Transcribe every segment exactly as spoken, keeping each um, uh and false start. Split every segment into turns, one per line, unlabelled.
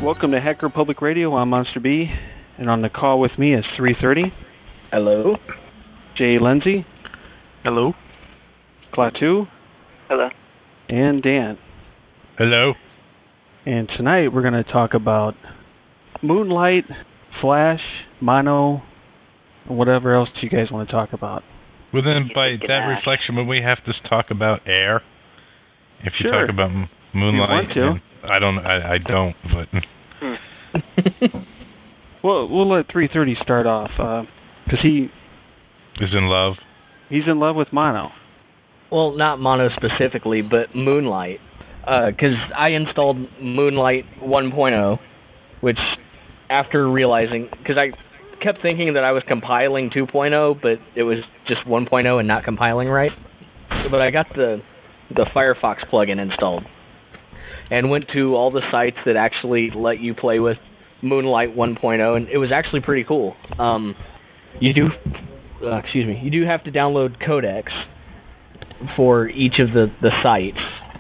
Welcome to Hacker Public Radio. I'm Monster B, and on the call with me is three thirty.
Hello.
Jay Lindsay.
Hello.
Klaatu.
Hello.
And Dan.
Hello.
And tonight we're going to talk about Moonlight, Flash, Mono, and whatever else you guys want to talk about.
Well, then by that reflection, would we have to talk about air? If you
sure.
talk about m- Moonlight,
you want
to. I don't. I, I don't. But
well, we'll let three thirty start off because uh, he
is in love.
He's in love with Mono.
Well, not Mono specifically, but Moonlight. Because uh, I installed Moonlight one point oh, which after realizing, because I kept thinking that I was compiling two point oh, but it was just one point oh and not compiling right. But I got the the Firefox plugin installed and went to all the sites that actually let you play with Moonlight one point oh, and it was actually pretty cool. Um, you do, uh, excuse me, you do have to download codecs for each of the, the sites,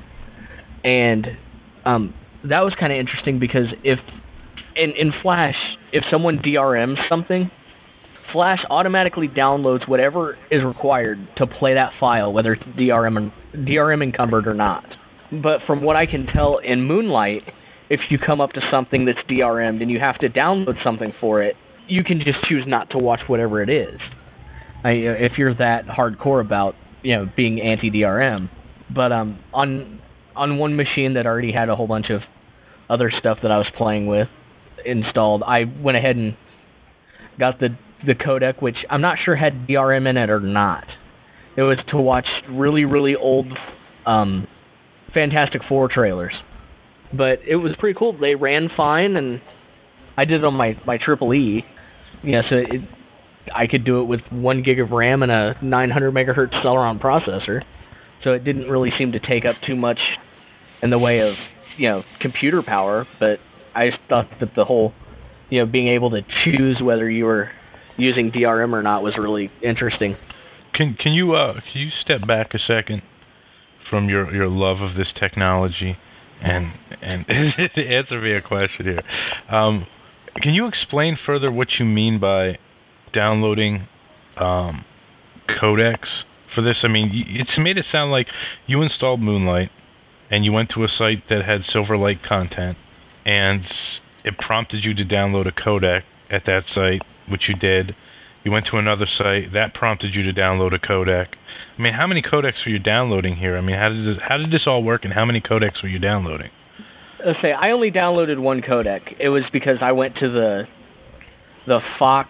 and um, that was kind of interesting because if in, in Flash, if someone D R Ms something, Flash automatically downloads whatever is required to play that file, whether it's D R M, D R M encumbered or not. But from what I can tell in Moonlight, if you come up to something that's D R M'd and you have to download something for it, you can just choose not to watch whatever it is. I, if you're that hardcore about, you know, being anti-D R M. But um, on on one machine that already had a whole bunch of other stuff that I was playing with installed, I went ahead and got the the codec, which I'm not sure had D R M in it or not. It was to watch really, really old um, Fantastic Four trailers. But it was pretty cool. They ran fine, and I did it on my, my Triple E. Yeah, so it, I could do it with one gig of RAM and a nine hundred megahertz Celeron processor. So it didn't really seem to take up too much in the way of, you know, computer power. But I just thought that the whole, you know, being able to choose whether you were using D R M or not was really interesting.
Can can you uh can you step back a second from your, your love of this technology and and answer me a question here? Um, can you explain further what you mean by downloading um, codecs for this? I mean, it's made it sound like you installed Moonlight and you went to a site that had Silverlight content, and it prompted you to download a codec at that site, which you did. You went to another site, that prompted you to download a codec. I mean, how many codecs were you downloading here? I mean, how did this, how did this all work, and how many codecs were you downloading?
Let's say I only downloaded one codec. It was because I went to the the Fox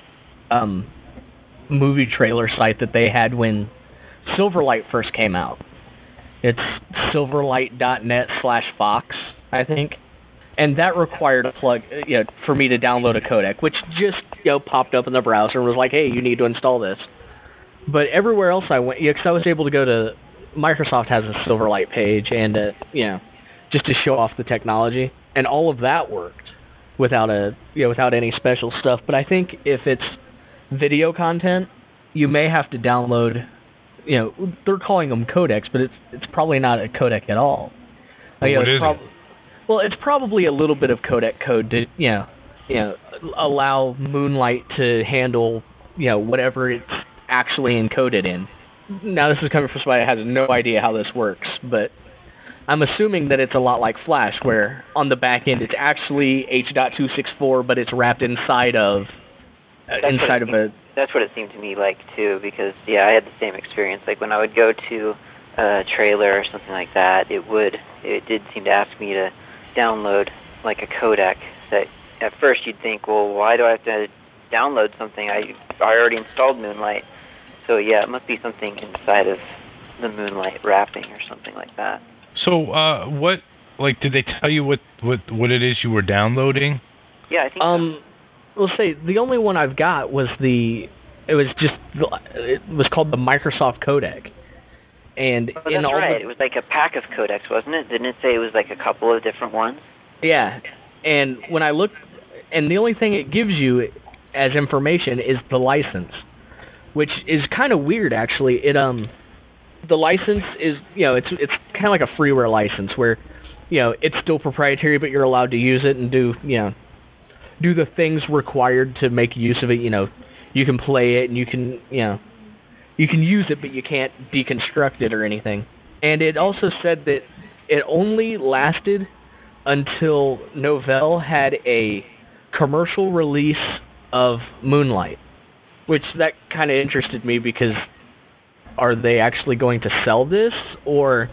um, movie trailer site that they had when Silverlight first came out. It's silverlight.net slash Fox, I think. And that required a plug, you know, for me to download a codec, which just, you know, popped up in the browser and was like, hey, you need to install this. But everywhere else I went, yeah, because I was able to go to, Microsoft has a Silverlight page and, uh, you know, just to show off the technology, and all of that worked without a, you know, without any special stuff. But I think if it's video content, you may have to download, you know, they're calling them codecs, but it's it's probably not a codec at all.
Well,
you know,
what is
prob-
it?
Well, it's probably a little bit of codec code to, you know, you know, allow Moonlight to handle, you know, whatever it's actually encoded in. Now, this is coming from somebody that has no idea how this works, but I'm assuming that it's a lot like Flash, where on the back end it's actually H two sixty-four, but it's wrapped inside of uh, inside of
seemed,
a.
That's what it seemed to me like too, because yeah, I had the same experience. Like when I would go to a trailer or something like that, it would it did seem to ask me to download like a codec. That at first you'd think, well, why do I have to download something? I I already installed Moonlight, so yeah, it must be something inside of the Moonlight wrapping or something like that.
So, uh, what, like, did they tell you what, what, what it is you were downloading?
Yeah, I think
um, so. Let's say the only one I've got was the, it was just, it was called the Microsoft codec. And
oh,
in
that's
all
right.
the,
it was like a pack of codecs, wasn't it? Didn't it say it was like a couple of different ones?
Yeah, and when I looked, and the only thing it gives you as information is the license, which is kind of weird, actually. It um, the license is, you know, it's it's kind of like a freeware license where you know, it's still proprietary, but you're allowed to use it and do, you know, do the things required to make use of it. You know, you can play it and you can, you know, you can use it, but you can't deconstruct it or anything. And it also said that it only lasted until Novell had a commercial release of Moonlight, which that kind of interested me because are they actually going to sell this, or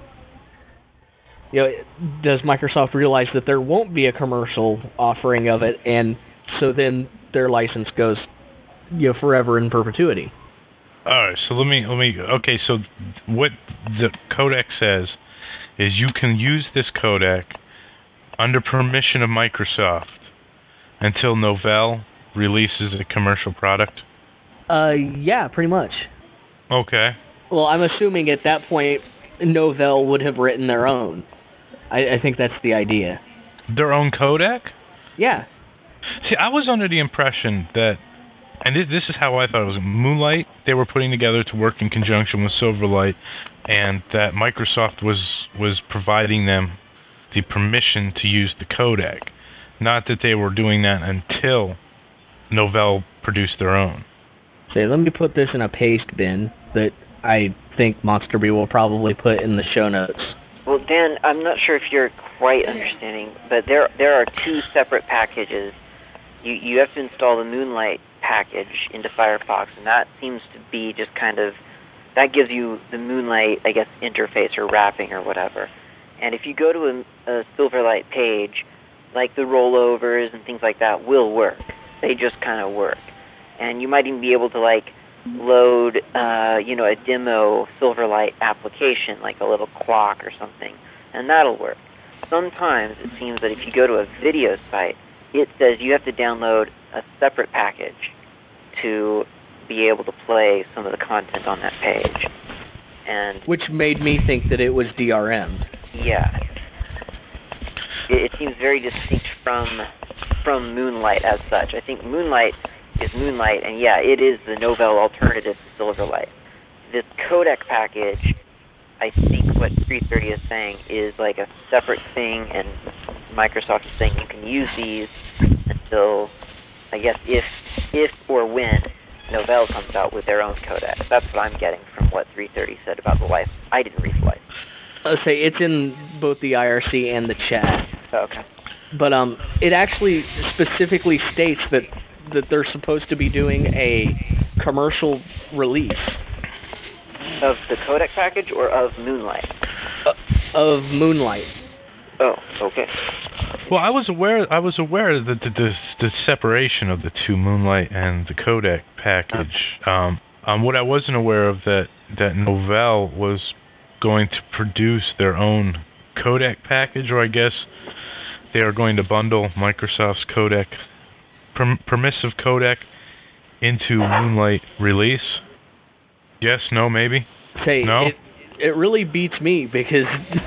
you know, does Microsoft realize that there won't be a commercial offering of it, and so then their license goes, you know, forever in perpetuity?
All right, so let me let me. Okay, so what the codec says is you can use this codec under permission of Microsoft until Novell releases a commercial product?
Uh, yeah, pretty much.
Okay.
Well, I'm assuming at that point, Novell would have written their own. I, I think that's the idea.
Their own codec?
Yeah.
See, I was under the impression that, and this is how I thought it was, Moonlight, they were putting together to work in conjunction with Silverlight, and that Microsoft was, was providing them the permission to use the codec. Not that they were doing that until Novell produced their own.
Say, let me put this in a paste bin that I think Monsterby will probably put in the show notes.
Well, Dan, I'm not sure if you're quite understanding, but there there are two separate packages. You you have to install the Moonlight package into Firefox, and that seems to be just kind of, that gives you the Moonlight, I guess, interface or wrapping or whatever. And if you go to a, a Silverlight page, like the rollovers and things like that will work. They just kind of work. And you might even be able to, like, load, uh, you know, a demo Silverlight application, like a little clock or something, and that'll work. Sometimes it seems that if you go to a video site, it says you have to download a separate package to be able to play some of the content on that page. And
which made me think that it was D R M.
Yeah. It, it seems very distinct from from Moonlight as such. I think Moonlight is Moonlight, and yeah, it is the Novell alternative to Silverlight. This codec package, I think what three thirty is saying is like a separate thing, and Microsoft is saying you can use these until, I guess, if if or when Novell comes out with their own codec. That's what I'm getting from what three thirty said about the license. I didn't read the license.
I'll say it's in both the I R C and the chat.
Oh, okay.
But um, it actually specifically states that that they're supposed to be doing a commercial release
of the codec package or of Moonlight.
Uh, of Moonlight.
Oh, okay.
Well, I was aware. I was aware that the, the the separation of the two, Moonlight and the codec package. Um, um, what I wasn't aware of that that Novell was going to produce their own codec package, or I guess they are going to bundle Microsoft's codec, perm- permissive codec, into Moonlight release. Yes, no, maybe.
Say
no.
It, it really beats me because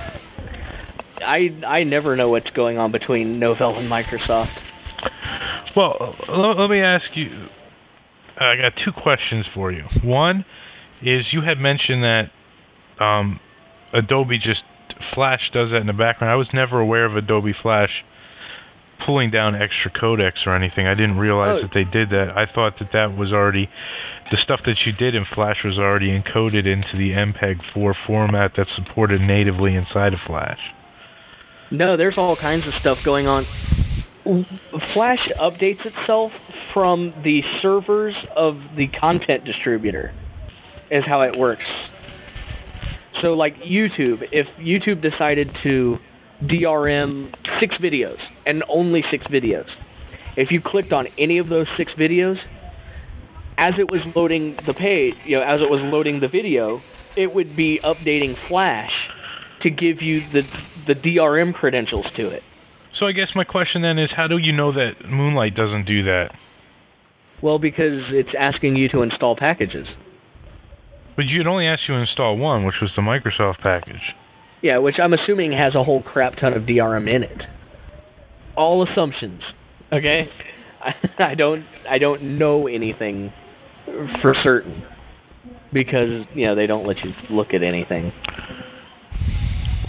I I never know what's going on between Novell and Microsoft.
Well, let, let me ask you. I got two questions for you. One is you had mentioned that um, Adobe just Flash does that in the background. I was never aware of Adobe Flash pulling down extra codecs or anything. I didn't realize oh. that they did that. I thought that that was already, the stuff that you did in Flash was already encoded into the M P E G four format that's supported natively inside of Flash.
No, there's all kinds of stuff going on. Flash updates itself from the servers of the content distributor, is how it works. So like YouTube, if YouTube decided to D R M six videos, and only six videos, if you clicked on any of those six videos, as it was loading the page, you know, as it was loading the video, it would be updating Flash to give you the the D R M credentials to it.
So I guess my question then is, how do you know that Moonlight doesn't do that?
Well, because it's asking you to install packages.
But you'd only ask you to install one, which was the Microsoft package.
Yeah, which I'm assuming has a whole crap ton of D R M in it. All assumptions, okay? I don't I don't know anything for certain because, you know, they don't let you look at anything.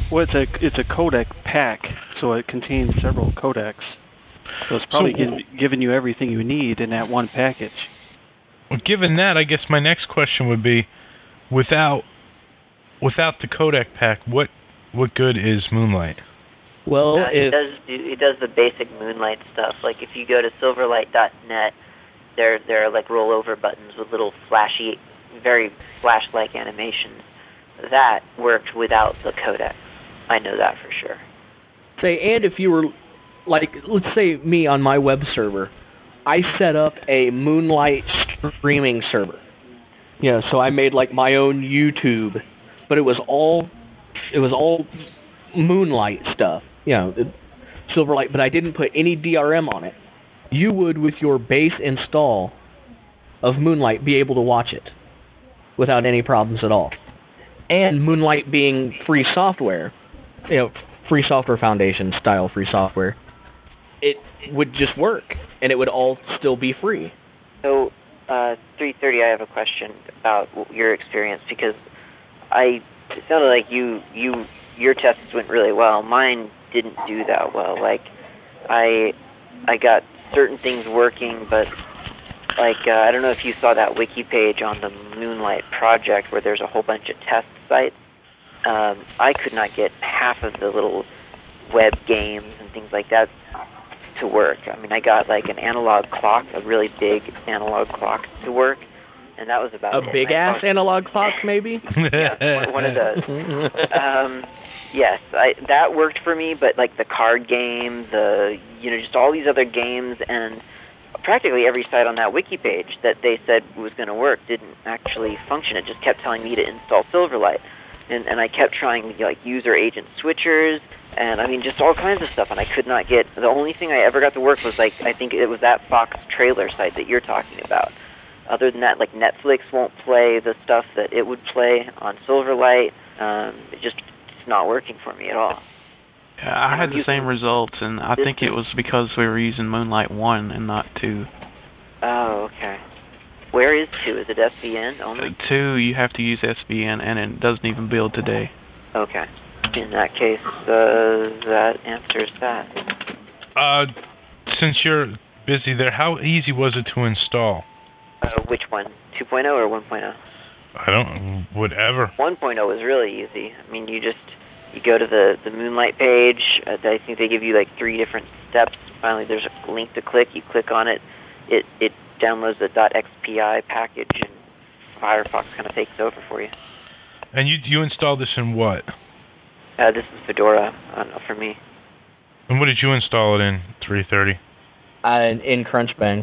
Well, it's a it's a codec pack, so it contains several codecs. So it's probably so, gi- giving you everything you need in that one package.
Well, given that, I guess my next question would be, without without the codec pack, what what good is Moonlight?
Well,
uh, it does do, it does the basic Moonlight stuff. Like if you go to silverlight dot net, there there are like rollover buttons with little flashy, very flash-like animations. That worked without the codec. I know that for sure.
Say, and if you were, like, let's say me on my web server, I set up a Moonlight streaming server. Yeah, so I made like my own YouTube, but it was all, it was all Moonlight stuff. You know, Silverlight, but I didn't put any D R M on it. You would, with your base install of Moonlight, be able to watch it without any problems at all. And Moonlight being free software, you know, Free Software Foundation style free software, it would just work, and it would all still be free.
So, uh, three thirty, I have a question about your experience, because I, it sounded like you, you, your tests went really well. Mine didn't do that well. Like, I, I got certain things working, but like, uh, I don't know if you saw that wiki page on the Moonlight project where there's a whole bunch of test sites. Um, I could not get half of the little web games and things like that to work. I mean, I got like an analog clock, a really big analog clock to work, and that was about
a
it.
big ass analog clock, maybe.
Yeah, one, one of those. um, yes, I, that worked for me. But like the card game, the you know, just all these other games, and practically every site on that wiki page that they said was going to work didn't actually function. It just kept telling me to install Silverlight. And, and I kept trying like user agent switchers, and I mean just all kinds of stuff, and I could not get. The only thing I ever got to work was like I think it was that Fox trailer site that you're talking about. Other than that, like Netflix won't play the stuff that it would play on Silverlight. Um, it just it's not working for me at all.
Yeah, I had the same results, and I think it was because we were using Moonlight one and not two.
Oh, okay. Where is two? Is it S V N only?
Uh, two, you have to use S V N, and it doesn't even build today.
Okay. In that case, uh, that answers that.
Uh, since you're busy there, how easy was it to install?
Uh, which one? two point oh or one point oh?
I don't, whatever.
one point oh was really easy. I mean, you just, you go to the, the Moonlight page. Uh, I think they give you like three different steps. Finally, there's a link to click. You click on it. It, it downloads the .xpi package, and Firefox kind of takes over for you.
And you you installed this in what?
Uh, this is Fedora uh, for me.
And what did you install it in, three thirty?
Uh, in Crunchbang.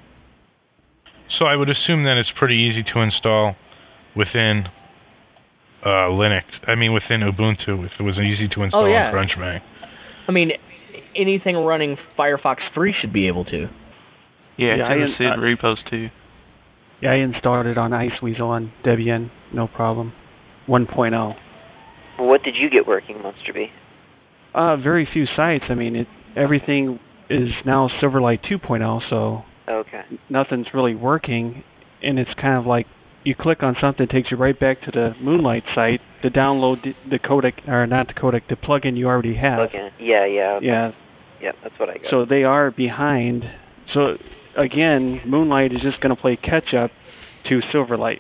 So I would assume then it's pretty easy to install within uh, Linux. I mean, within Ubuntu, if it was easy to install
oh, yeah.
in Crunchbang.
I mean, anything running Firefox three should be able to.
Yeah,
yeah
to the
I,
S I D
uh,
repos too.
Yeah, I installed it on Iceweasel on Debian, no problem. one point oh.
Well, what did you get working, Monster B?
Uh, very few sites. I mean, it everything is now Silverlight two point oh, so
okay.
nothing's really working, and it's kind of like you click on something, it takes you right back to the Moonlight site to download the, the codec, or not the codec, the plugin you already have.
Plugin. Yeah, yeah. Okay.
Yeah.
Yeah, that's what I got.
So they are behind. So again, Moonlight is just going to play catch up to Silverlight.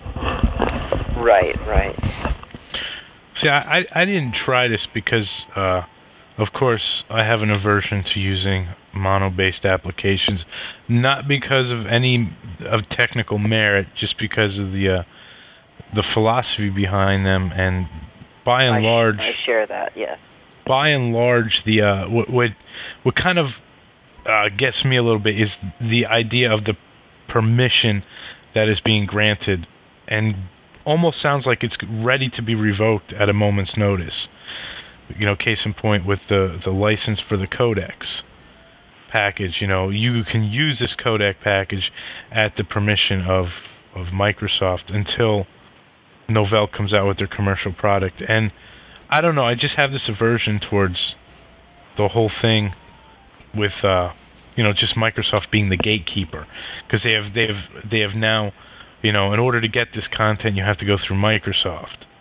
Right, right.
See, I, I didn't try this because, uh, of course, I have an aversion to using mono-based applications, not because of any of technical merit, just because of the uh, the philosophy behind them, and by and
I
large,
sh- I share that. Yes.
By and large, the uh, what what, what kind of uh, gets me a little bit is the idea of the permission that is being granted, and almost sounds like it's ready to be revoked at a moment's notice. You know, case in point with the, the license for the codecs package. You know, you can use this codec package at the permission of of Microsoft until Novell comes out with their commercial product. And I don't know, I just have this aversion towards the whole thing with uh, you know, just Microsoft being the gatekeeper, because they have they have they have now, you know, in order to get this content, you have to go through Microsoft.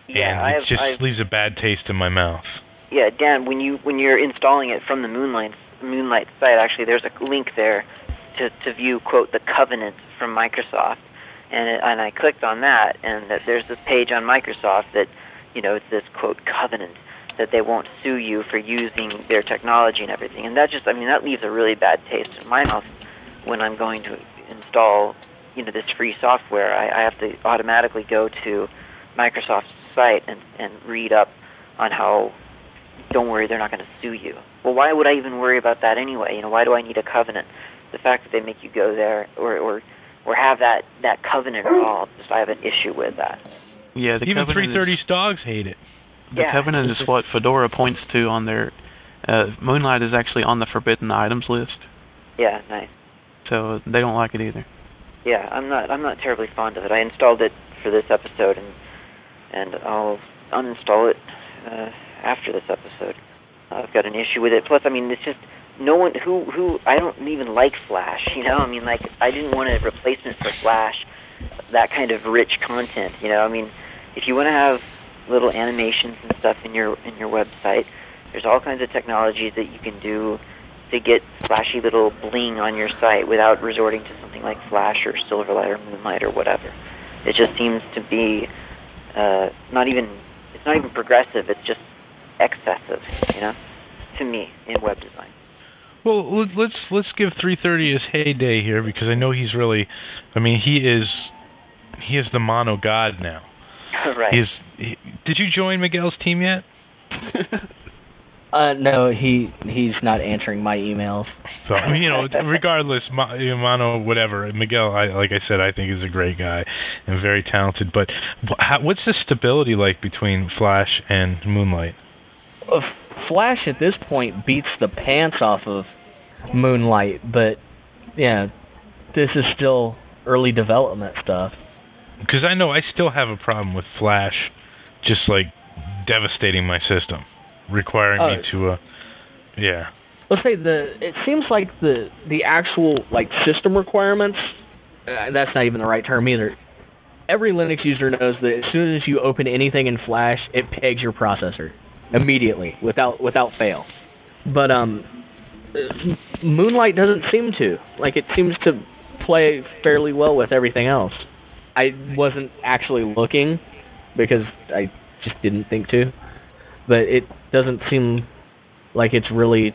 Yeah,
and
I
it
have,
just
I've,
leaves a bad taste in my mouth.
Yeah, Dan, when you when you're installing it from the Moonlight Moonlight site, actually, there's a link there to to view quote the covenant from Microsoft, and it, and I clicked on that, and that there's this page on Microsoft that, you know, it's this quote covenant that they won't sue you for using their technology and everything, and that just, I mean, that leaves a really bad taste in my mouth when I'm going to install, you know, this free software. I, I have to automatically go to Microsoft's site and and read up on how, don't worry, they're not going to sue you. Well, why would I even worry about that anyway? You know, why do I need a covenant? The fact that they make you go there or or, or have that, that covenant involved, just I have an issue with that.
Yeah, the
even
covenant
three thirty's
is,
dogs hate it.
The
yeah.
covenant is what Fedora points to on their. Uh, Moonlight is actually on the forbidden items list.
Yeah, nice.
So they don't like it either.
Yeah, I'm not I'm not terribly fond of it. I installed it for this episode, and and I'll uninstall it uh, after this episode. I've got an issue with it. Plus, I mean, it's just no one who who I don't even like Flash. You know, I mean, like I didn't want a replacement for Flash, that kind of rich content. You know, I mean, if you want to have little animations and stuff in your in your website, there's all kinds of technologies that you can do to get flashy little bling on your site without resorting to something like Flash or Silverlight or Moonlight or whatever. It just seems to be uh, not even, it's not even progressive, it's just excessive, you know, to me, in web design.
Well, let's let's give three thirty his heyday here, because I know he's really, I mean, he is he is the mono god now.
Right.
He's, he, did you join Miguel's team yet?
Uh, no, he he's not answering my emails.
So, you know, regardless, Mono, whatever, Miguel, I, like I said, I think is a great guy and very talented. But how, what's the stability like between Flash and Moonlight?
Uh, Flash at this point beats the pants off of Moonlight, but yeah, this is still early development stuff.
Because I know I still have a problem with Flash just like devastating my system, requiring
uh,
me to, uh, yeah.
Let's say the, it seems like the the actual like system requirements, uh, that's not even the right term either. Every Linux user knows that as soon as you open anything in Flash, it pegs your processor immediately, without without fail. But um, Moonlight doesn't seem to. Like, it seems to play fairly well with everything else. I wasn't actually looking because I just didn't think to, but it doesn't seem like it's really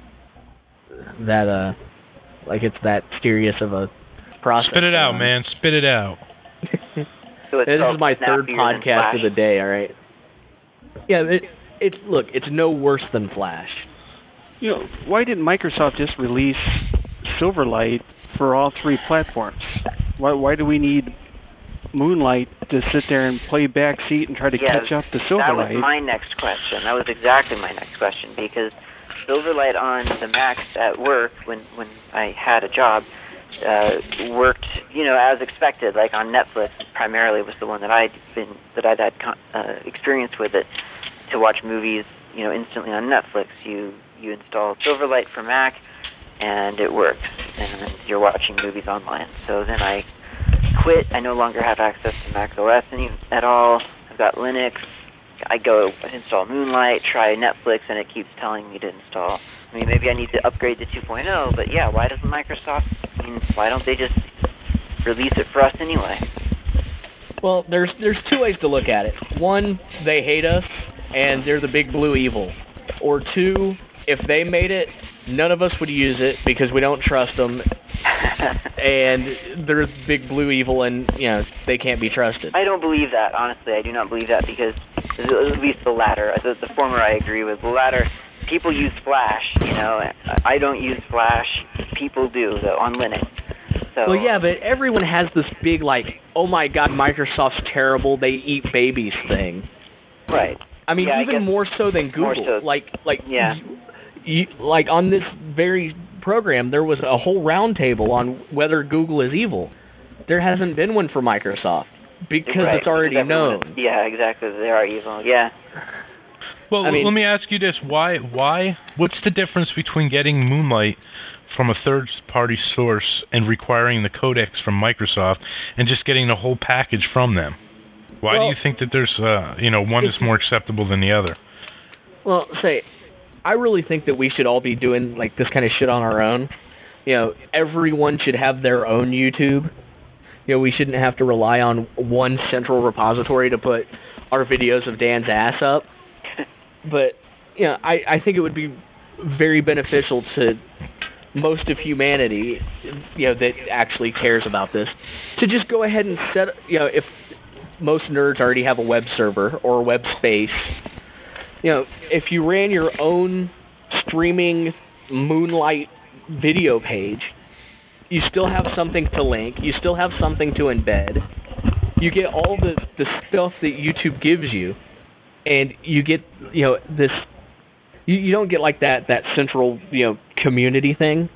that uh like it's that serious of a process.
Spit it out, man. Spit it out.
So it's
this is my third
snappier than
podcast
Flash.
of the day. All right. Yeah, it, it's look, it's no worse than Flash.
You know, why didn't Microsoft just release Silverlight for all three platforms? Why why do we need Moonlight to sit there and play backseat and try to
yes,
catch up to
That
Silverlight?
was my next question. That was exactly my next question, because Silverlight on the Macs at work, when when I had a job, uh, worked, you know, as expected. Like on Netflix, primarily was the one that I'd been that I'd had con- uh, experience with it to watch movies, you know, instantly on Netflix. You you install Silverlight for Mac, and it works, and you're watching movies online. So then I quit. I no longer have access to Mac O S any at all. I've got Linux. I go install Moonlight, try Netflix, and it keeps telling me to install. I mean, maybe I need to upgrade to two point oh, but yeah, why doesn't Microsoft, I mean, why don't they just release it for us anyway?
Well, there's there's two ways to look at it. One, they hate us, and they're the big blue evil. Or two, if they made it, none of us would use it because we don't trust them, and they're big blue evil, and, you know, they can't be trusted.
I don't believe that, honestly. I do not believe that, because at least the latter. The, the former I agree with. The latter, people use Flash, you know. I don't use Flash. People do, though, on Linux. So,
well, yeah, but everyone has this big, like, oh my god, Microsoft's terrible, they eat babies thing.
Right.
I mean,
yeah,
even
I
more so than Google.
More so.
Like, like,
yeah.
you, like on this very program, there was a whole roundtable on whether Google is evil. There hasn't been one for Microsoft because
right,
it's already
because
known.
Is, yeah, exactly. They are evil. Yeah.
Well,
I mean,
let me ask you this: Why? Why? What's the difference between getting Moonlight from a third-party source and requiring the codecs from Microsoft, and just getting the whole package from them? Why
well,
do you think that there's, uh, you know, one is more acceptable than the other?
Well, say, I really think that we should all be doing like this kind of shit on our own. You know, everyone should have their own YouTube. You know, we shouldn't have to rely on one central repository to put our videos of Dan's ass up. But, you know, I, I think it would be very beneficial to most of humanity, you know, that actually cares about this, to just go ahead and set, you know, if most nerds already have a web server or a web space, you know, if you ran your own streaming Moonlight video page, you still have something to link, you still have something to embed, you get all the, the stuff that YouTube gives you, and you get, you know, this, you, you don't get like that, that central, you know, community thing,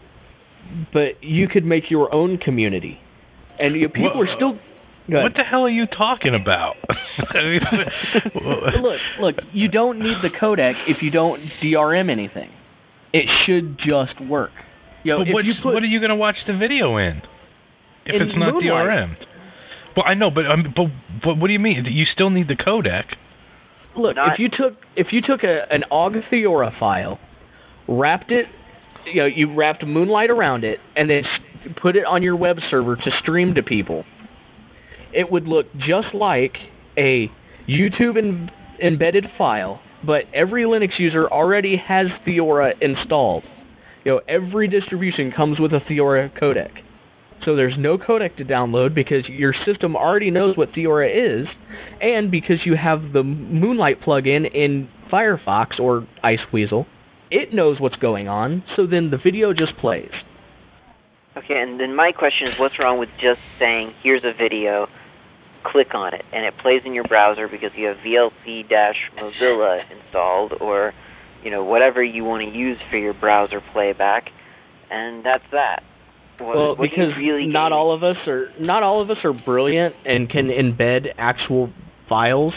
but you could make your own community. And you know, people
what,
are still...
What the hell are you talking about? I mean,
look, look, you don't need the codec if you don't D R M anything. It should just work. You know,
but
if you put,
what are you going to watch the video in if
in
it's not
Moonlight.
D R M'd? Well, I know, but um, but but what do you mean? You still need the codec.
Look,
Not
if you took if you took a, an O G Theora file, wrapped it, you know, you wrapped Moonlight around it, and then put it on your web server to stream to people, it would look just like a YouTube in, embedded file, but every Linux user already has Theora installed. You know, every distribution comes with a Theora codec. So there's no codec to download because your system already knows what Theora is, and because you have the Moonlight plugin in Firefox or Iceweasel, it knows what's going on, so then the video just plays.
Okay, and then my question is, what's wrong with just saying, here's a video, click on it, and it plays in your browser because you have V L C-Mozilla installed, or, you know, whatever you want to use for your browser playback, and that's that. What,
well,
what
because
really
not all of us are not all of us are brilliant and can embed actual files.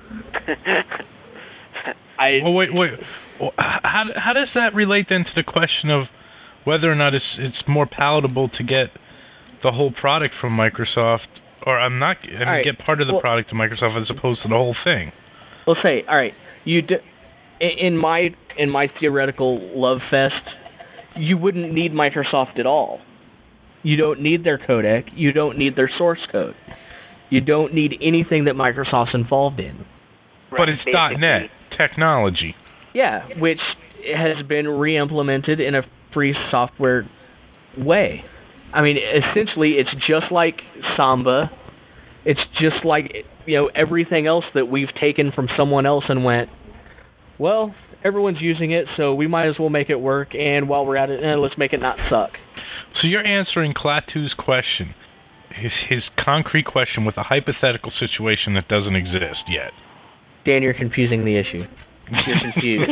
I
well, wait, wait. Well, how how does that relate then to the question of whether or not it's it's more palatable to get the whole product from Microsoft, or I'm not, I mean,
right.
get part of the
well,
product to Microsoft as opposed to the whole thing?
We'll say, all right, you do, in my in my theoretical love fest, you wouldn't need Microsoft at all. You don't need their codec. You don't need their source code. You don't need anything that Microsoft's involved in.
But it's
Basically.
.NET technology.
Yeah, which has been re-implemented in a free software way. I mean, essentially, it's just like Samba. It's just like, you know, everything else that we've taken from someone else and went, well, everyone's using it, so we might as well make it work, and while we're at it, eh, let's make it not suck.
So you're answering Klaatu's question, his his concrete question, with a hypothetical situation that doesn't exist yet.
Dan, you're confusing the issue. You're confused.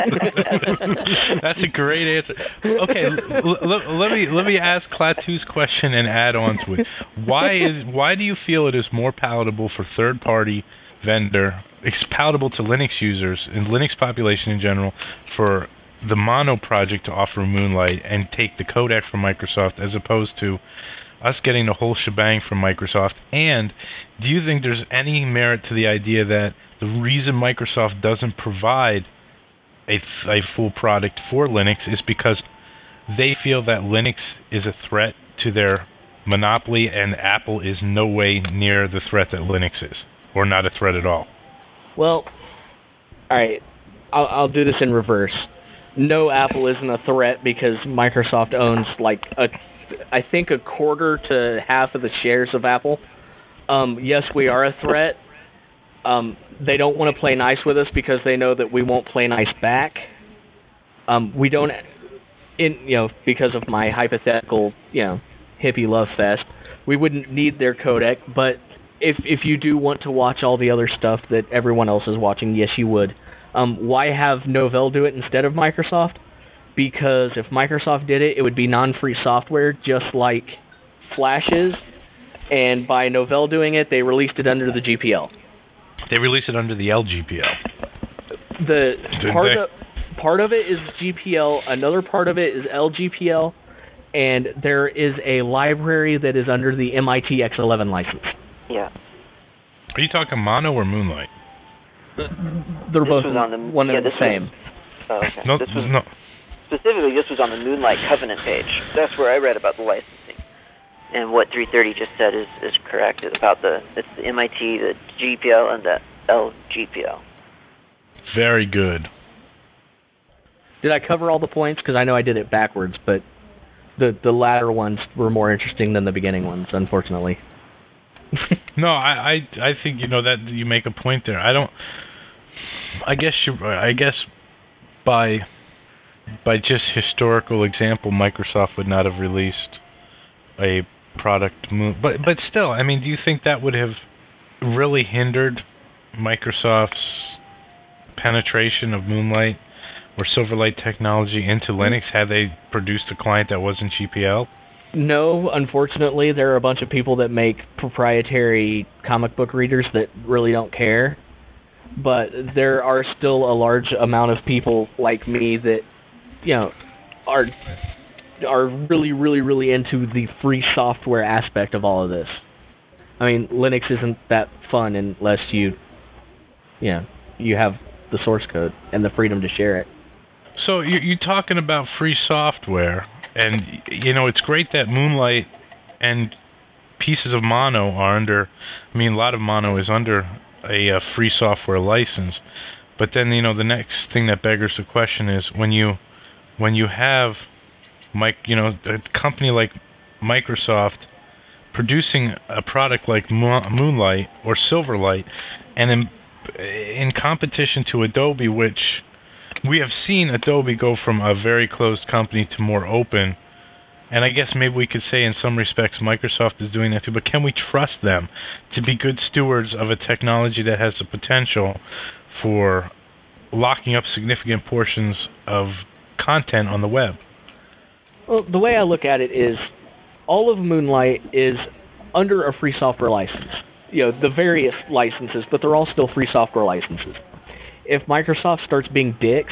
That's a great answer. Okay, l- l- let me let me ask Klaatu's question and add on to it. Why is why do you feel it is more palatable for third-party vendor, it's palatable to Linux users and Linux population in general, for the Mono project to offer Moonlight and take the codec from Microsoft as opposed to us getting the whole shebang from Microsoft? And do you think there's any merit to the idea that the reason Microsoft doesn't provide a, a full product for Linux is because they feel that Linux is a threat to their monopoly and Apple is no way near the threat that Linux is, or not a threat at all?
Well, all right, I'll, I'll do this in reverse. No, Apple isn't a threat because Microsoft owns like a, I think a quarter to half of the shares of Apple. Um, yes, we are a threat. Um, they don't want to play nice with us because they know that we won't play nice back. Um, we don't, in you know, because of my hypothetical, you know, hippie love fest, we wouldn't need their codec. But if if you do want to watch all the other stuff that everyone else is watching, yes, you would. Um, why have Novell do it instead of Microsoft? Because if Microsoft did it, it would be non-free software, just like Flash is. And by Novell doing it, they released it under the G P L.
They released it under the L G P L.
The
Didn't
part
they?
of part of it is G P L. Another part of it is L G P L, and there is a library that is under the M I T X eleven license.
Yeah.
Are you talking Mono or Moonlight?
They're
This
both
was on the
one
yeah,
and the
this
same.
Was, oh, okay.
No,
this was,
no.
Specifically, this was on the Moonlight Covenant page. That's where I read about the licensing. And what three thirty just said is, is correct about the it's the M I T, the G P L, and the L G P L.
Very good.
Did I cover all the points? Because I know I did it backwards, but the the latter ones were more interesting than the beginning ones, unfortunately.
No, I, I I think you know that you make a point there. I don't. I guess you. I guess by by just historical example, Microsoft would not have released a product. But but still, I mean, do you think that would have really hindered Microsoft's penetration of Moonlight or Silverlight technology into Linux had they produced a client that wasn't G P L?
No, unfortunately, there are a bunch of people that make proprietary comic book readers that really don't care. But there are still a large amount of people like me that, you know, are are really, really, really into the free software aspect of all of this. I mean, Linux isn't that fun unless you, you know, you have the source code and the freedom to share it.
So you're, you're talking about free software. And, you know, it's great that Moonlight and pieces of Mono are under, I mean, a lot of Mono is under a, a free software license. But then, you know, the next thing that beggars the question is when you when you have, Mike, you know, a company like Microsoft producing a product like Mo- Moonlight or Silverlight, and in, in competition to Adobe, which we have seen Adobe go from a very closed company to more open, and I guess maybe we could say in some respects Microsoft is doing that too, but can we trust them to be good stewards of a technology that has the potential for locking up significant portions of content on the web?
Well, the way I look at it is all of Moonlight is under a free software license. You know, the various licenses, but they're all still free software licenses. If Microsoft starts being dicks,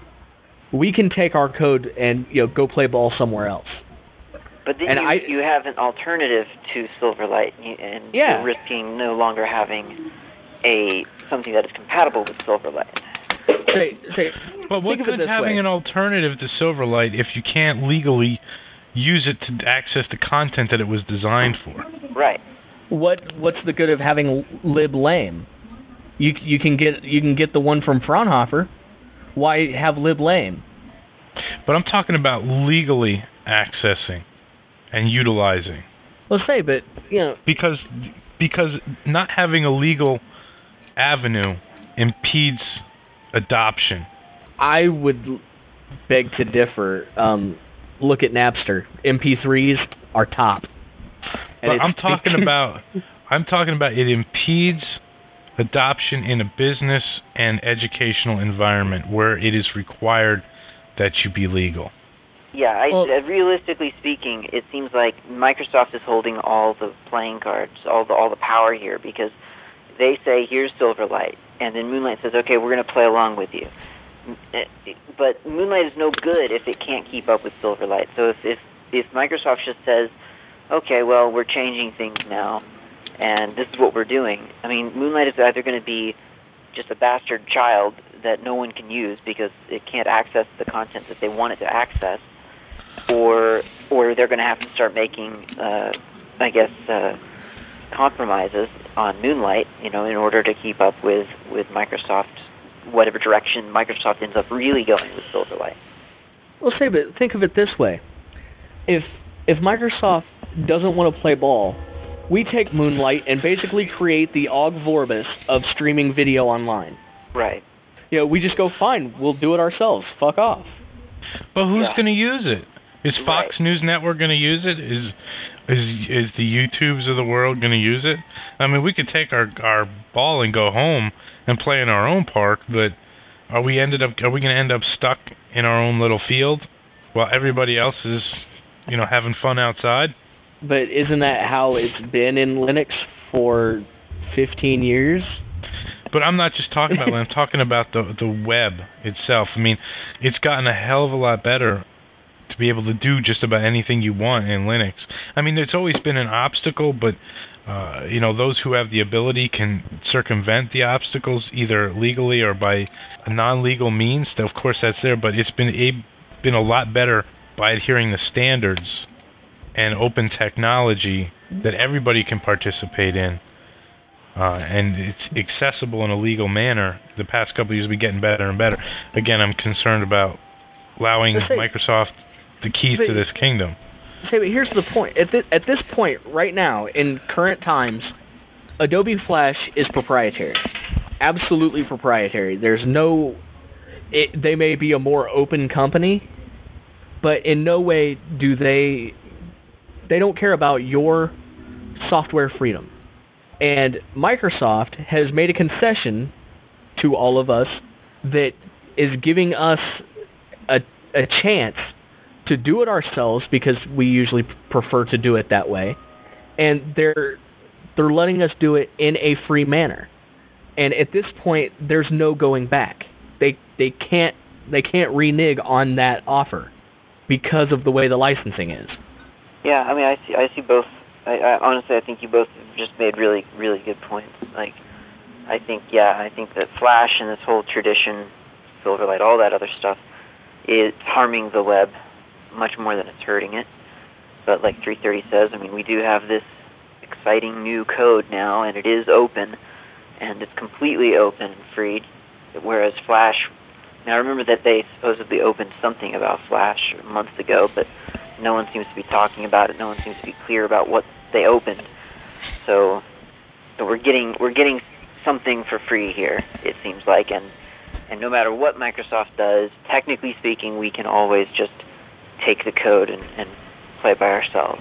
we can take our code and, you know, go play ball somewhere else.
But then
and
you,
I,
you have an alternative to Silverlight, and
yeah.
you're risking no longer having a something that is compatible with Silverlight.
Say, say,
but what good having
way.
an alternative to Silverlight if you can't legally use it to access the content that it was designed for?
Right.
What What's the good of having liblame? You you can get you can get the one from Fraunhofer. Why have liblame?
But I'm talking about legally accessing and utilizing.
Let's say, but you know,
because because not having a legal avenue impedes adoption.
I would beg to differ. Um, look at Napster. M P threes are top.
And but I'm talking about I'm talking about it impedes adoption in a business and educational environment where it is required that you be legal.
Yeah, I,
well,
uh, realistically speaking, it seems like Microsoft is holding all the playing cards, all the all the power here, because they say, here's Silverlight, and then Moonlight says, okay, we're going to play along with you. But Moonlight is no good if it can't keep up with Silverlight. So if if, if Microsoft just says, okay, well, we're changing things now, and this is what we're doing. I mean, Moonlight is either going to be just a bastard child that no one can use because it can't access the content that they want it to access, or or they're going to have to start making, uh, I guess, uh, compromises on Moonlight, you know, in order to keep up with, with Microsoft, whatever direction Microsoft ends up really going with Silverlight.
Well, say, but think of it this way: if if Microsoft doesn't want to play ball, we take Moonlight and basically create the Og Vorbis of streaming video online.
Right.
You know, we just go, fine, we'll do it ourselves. Fuck off.
But who's
yeah.
going to use it? Is Fox
right.
News Network going to use it? Is is is the YouTubes of the world going to use it? I mean, we could take our our ball and go home and play in our own park, but are we ended up are we going to end up stuck in our own little field while everybody else is, you know, having fun outside?
But isn't that how it's been in Linux for fifteen years?
But I'm not just talking about Linux. I'm talking about the the web itself. I mean, it's gotten a hell of a lot better to be able to do just about anything you want in Linux. I mean, there's always been an obstacle, but uh, you know, those who have the ability can circumvent the obstacles either legally or by a non-legal means. Of course, that's there, but it's been a, been a lot better by adhering to standards and open technology that everybody can participate in. Uh, and it's accessible in a legal manner. The past couple of years have been getting better and better. Again, I'm concerned about allowing say, Microsoft the keys but, to this kingdom.
Say, but here's the point. At this, at this point, right now, in current times, Adobe Flash is proprietary. Absolutely proprietary. There's no... It, they may be a more open company, but in no way do they... They don't care about your software freedom. And Microsoft has made a concession to all of us that is giving us a, a chance to do it ourselves because we usually prefer to do it that way. And they're they're letting us do it in a free manner. And at this point, there's no going back. They they can't they can't renege on that offer because of the way the licensing is.
Yeah, I mean, I see I see both. I, I honestly, I think you both just made really, really good points. Like, I think, yeah, I think that Flash and this whole tradition, Silverlight, all that other stuff, is harming the web much more than it's hurting it. But like three thirty says, I mean, we do have this exciting new code now, and it is open, and it's completely open and free, whereas Flash, now I remember that they supposedly opened something about Flash months ago, but no one seems to be talking about it. No one seems to be clear about what they opened. So, so we're getting we're getting something for free here, it seems like, and and no matter what Microsoft does, technically speaking, we can always just take the code and, and play by ourselves.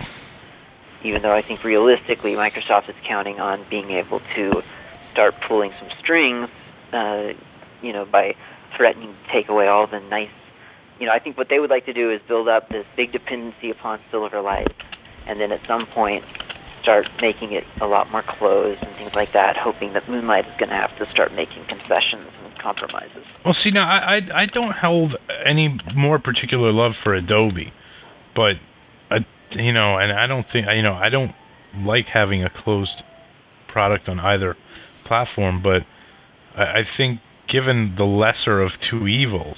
Even though I think realistically, Microsoft is counting on being able to start pulling some strings, uh, you know, by threatening to take away all the nice. You know, I think what they would like to do is build up this big dependency upon Silverlight, and then at some point start making it a lot more closed and things like that, hoping that Moonlight is going to have to start making concessions and compromises.
Well, see, now, I, I, I don't hold any more particular love for Adobe, but, uh, you know, and I don't think, you know, I don't like having a closed product on either platform, but I, I think given the lesser of two evils,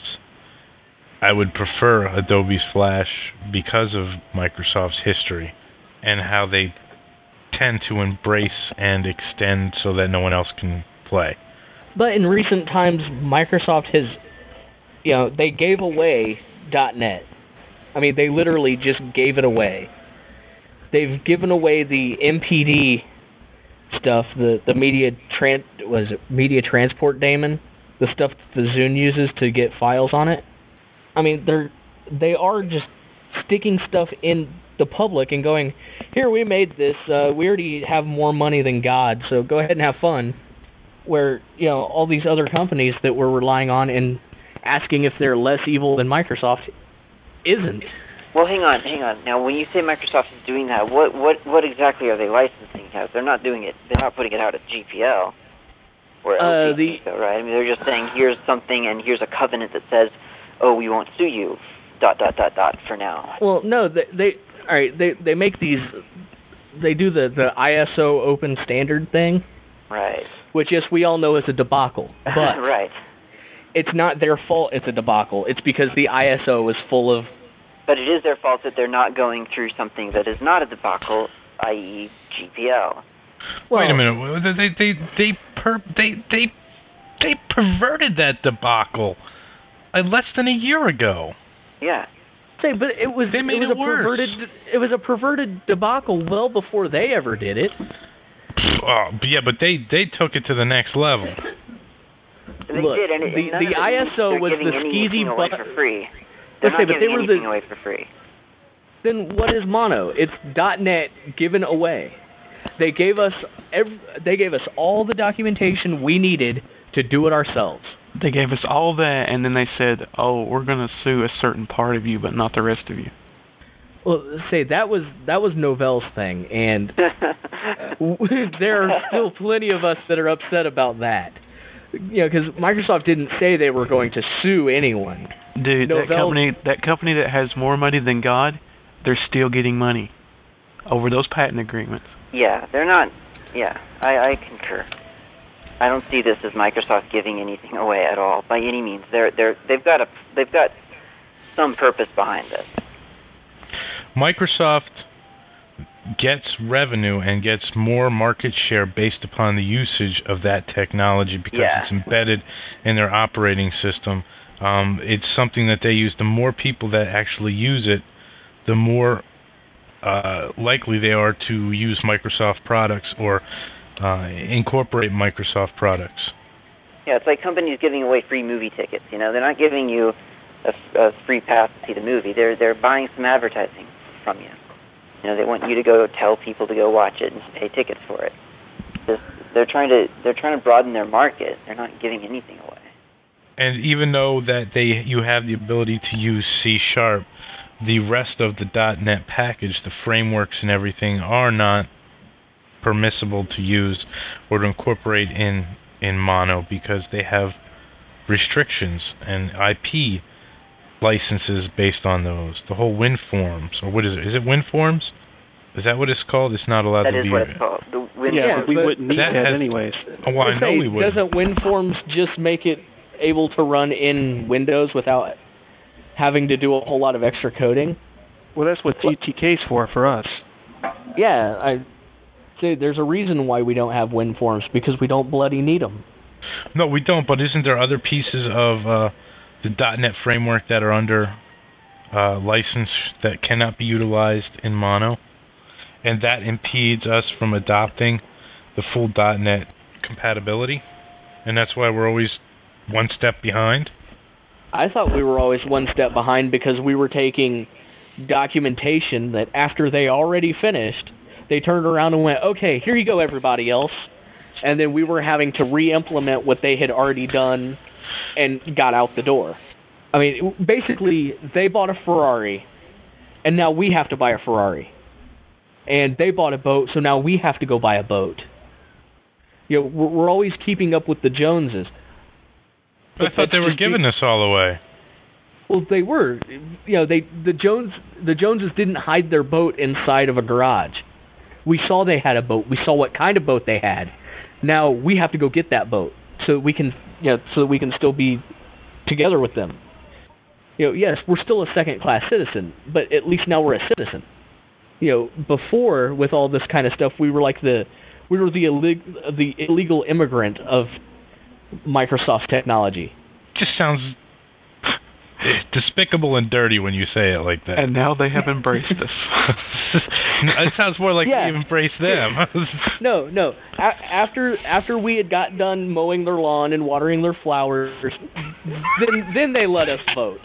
I would prefer Adobe's Flash because of Microsoft's history and how they tend to embrace and extend so that no one else can play.
But in recent times, Microsoft has, you know, they gave away .net. I mean, they literally just gave it away. They've given away the M P D stuff, the the media tran was it media transport daemon, the stuff that the Zune uses to get files on it. I mean, they're they are just sticking stuff in the public and going, here, we made this. Uh, we already have more money than God, so go ahead and have fun. Where, you know, all these other companies that we're relying on and asking if they're less evil than Microsoft isn't.
Well, hang on, hang on. Now, when you say Microsoft is doing that, what what what exactly are they licensing out? They're not doing it. They're not putting it out at G P L or L P, uh, the, right? I mean, they're just saying here's something and here's a covenant that says, oh, we won't sue you, dot, dot, dot, dot, for now.
Well, no, they, they all right, they, they make these, they do the, the I S O open standard thing.
Right.
Which, yes, we all know is a debacle. But
right.
It's not their fault it's a debacle. It's because the I S O is full of...
But it is their fault that they're not going through something that is not a debacle, that is. G P L.
Well, wait a minute. They, they, they, per, they, they, they perverted that debacle Uh, less than a year ago.
Yeah.
Say, but it was
they made
it was
it
a
worse.
perverted it was a perverted debacle well before they ever did it.
Oh, yeah, but they they took it to the next level.
They
Look,
did, and it,
the
none
the
of
I S O was the skeezy
away
but
for free. They're
say,
not
but they
giving
were
anything
the,
away for free.
Then what is Mono? It's .net given away. They gave us every, they gave us all the documentation we needed to do it ourselves.
They gave us all that, and then they said, oh, we're going to sue a certain part of you, but not the rest of you.
Well, say, that was that was Novell's thing, and there are still plenty of us that are upset about that. You know, because Microsoft didn't say they were going to sue anyone.
Dude,
Novell,
that company that company that has more money than God, they're still getting money over those patent agreements.
Yeah, they're not. Yeah, I, I concur. I don't see this as Microsoft giving anything away at all by any means. They're they're they've got a they've got some purpose behind this.
Microsoft gets revenue and gets more market share based upon the usage of that technology because
yeah.
it's embedded in their operating system. Um, it's something that they use. The more people that actually use it, the more uh, likely they are to use Microsoft products or uh, incorporate Microsoft products.
Yeah, it's like companies giving away free movie tickets. You know, they're not giving you a, a free pass to see the movie. They're they're buying some advertising from you. You know, they want you to go tell people to go watch it and pay tickets for it. Just, they're trying to they're trying to broaden their market. They're not giving anything away.
And even though that they you have the ability to use C Sharp, the rest of the .NET package, the frameworks and everything, are not permissible to use or to incorporate in in Mono because they have restrictions and I P licenses based on those. The whole WinForms, or what is it? Is it WinForms? Is that what it's called? It's not allowed
that
to be.
That is what it's called. The Win
yeah, we wouldn't need that, that
has,
anyways.
Oh, well, I know
say,
we would.
Doesn't WinForms just make it able to run in Windows without having to do a whole lot of extra coding?
Well, that's what G T K's for for us.
Yeah, I say there's a reason why we don't have WinForms, because we don't bloody need them.
No, we don't, but isn't there other pieces of uh, the .NET framework that are under uh, license that cannot be utilized in Mono? And that impedes us from adopting the full .NET compatibility? And that's why we're always one step behind?
I thought we were always one step behind because we were taking documentation that after they already finished, they turned around and went, okay, here you go, everybody else. And then we were having to re-implement what they had already done and got out the door. I mean, basically, they bought a Ferrari, and now we have to buy a Ferrari. And they bought a boat, so now we have to go buy a boat. You know, we're, we're always keeping up with the Joneses.
But I thought they were giving us all away.
Well, they were. You know, they the Jones the Joneses didn't hide their boat inside of a garage. We saw they had a boat. We saw what kind of boat they had. Now we have to go get that boat so we can, you know, so that we can still be together with them. You know, yes, we're still a second-class citizen, but at least now we're a citizen. You know, before with all this kind of stuff, we were like the we were the illeg- the illegal immigrant of Microsoft technology.
Just sounds despicable and dirty when you say it like that.
And now they have embraced us.
It sounds more like
yeah.
we embrace them.
no, no. A- after after we had got done mowing their lawn and watering their flowers, then then they let us vote.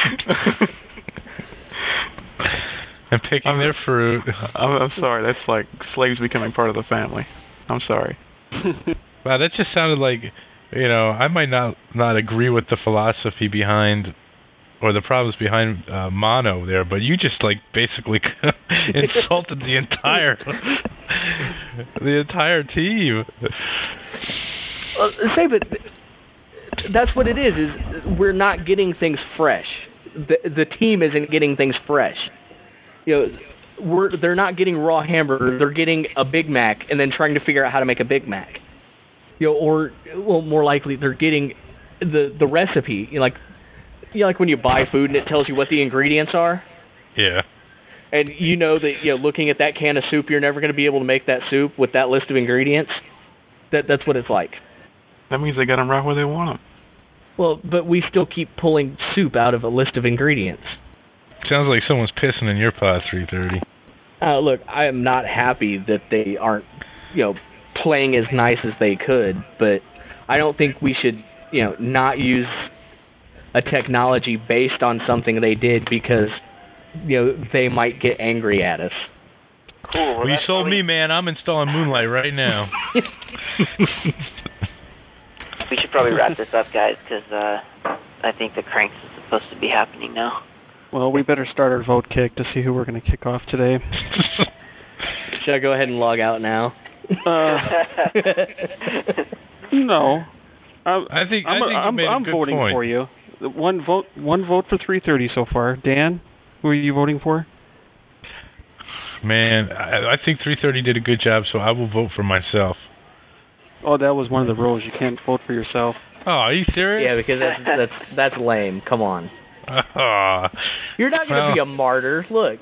And picking
I'm,
their fruit.
I'm, I'm sorry. That's like slaves becoming part of the family. I'm sorry.
Wow, that just sounded like, you know, I might not not agree with the philosophy behind or the problems behind uh, Mono there, but you just like basically insulted the entire the entire team.
Well, say, but that's what it is. Is we're not getting things fresh. The the team isn't getting things fresh. You know, we're they're not getting raw hamburgers. They're getting a Big Mac and then trying to figure out how to make a Big Mac. You know, or well, more likely they're getting the the recipe. You know, like you know, like when you buy food and it tells you what the ingredients are.
Yeah.
And you know that, you know, looking at that can of soup, you're never going to be able to make that soup with that list of ingredients. That that's what it's like.
That means they got them right where they want them.
Well, but we still keep pulling soup out of a list of ingredients.
Sounds like someone's pissing in your pot, three thirty.
Uh, look, I am not happy that they aren't, you know, playing as nice as they could, but I don't think we should, you know, not use a technology based on something they did because, you know, they might get angry at us.
Cool.
Well, you sold me, man. I'm installing Moonlight right now.
We should probably wrap this up, guys, because uh, I think the cranks is supposed to be happening now.
Well, we better start our vote kick to see who we're going to kick off today.
Should I go ahead and log out now?
Uh, no. I,
I think
I'm,
I think
I'm,
you made a
I'm
good
voting
point.
for you. One vote. One vote for three thirty so far. Dan, who are you voting for?
man, I, I think three thirty did a good job, so I will vote for myself.
Oh, that was one of the rules. You can't vote for yourself.
Oh, are you serious?
Yeah, because that's that's that's lame. Come on.
Oh,
You're not going to
well,
be a martyr. Look.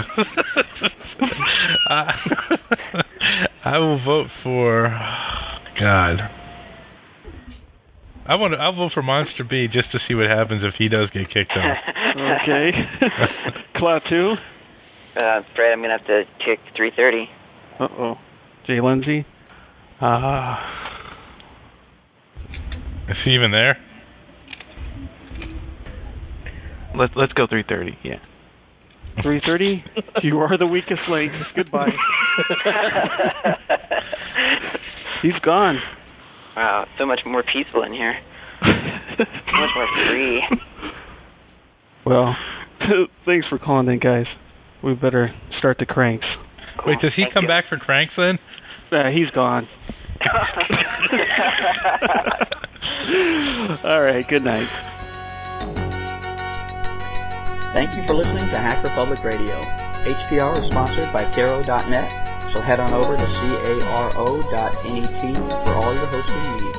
I, I will vote for God. I want to. I'll vote for Monster B just to see what happens if he does get kicked off.
Okay. Cloud two.
Uh, Fred, I'm gonna have to kick three thirty.
Uh oh. Jay Lindsay.
Uh, is he even there?
Let's let's go three thirty. Yeah.
three thirty. You are the weakest link. Goodbye. He's gone.
Wow, so much more peaceful in here. So much more free.
Well, thanks for calling in, guys. We better start the cranks.
Wait, does he
Thank
come
you.
back for cranks then?
Uh, he's gone. All right, good night.
Thank you for listening to Hacker Public Radio. H P R is sponsored by Caro dot net, so head on over to caro dot net for all your hosting needs.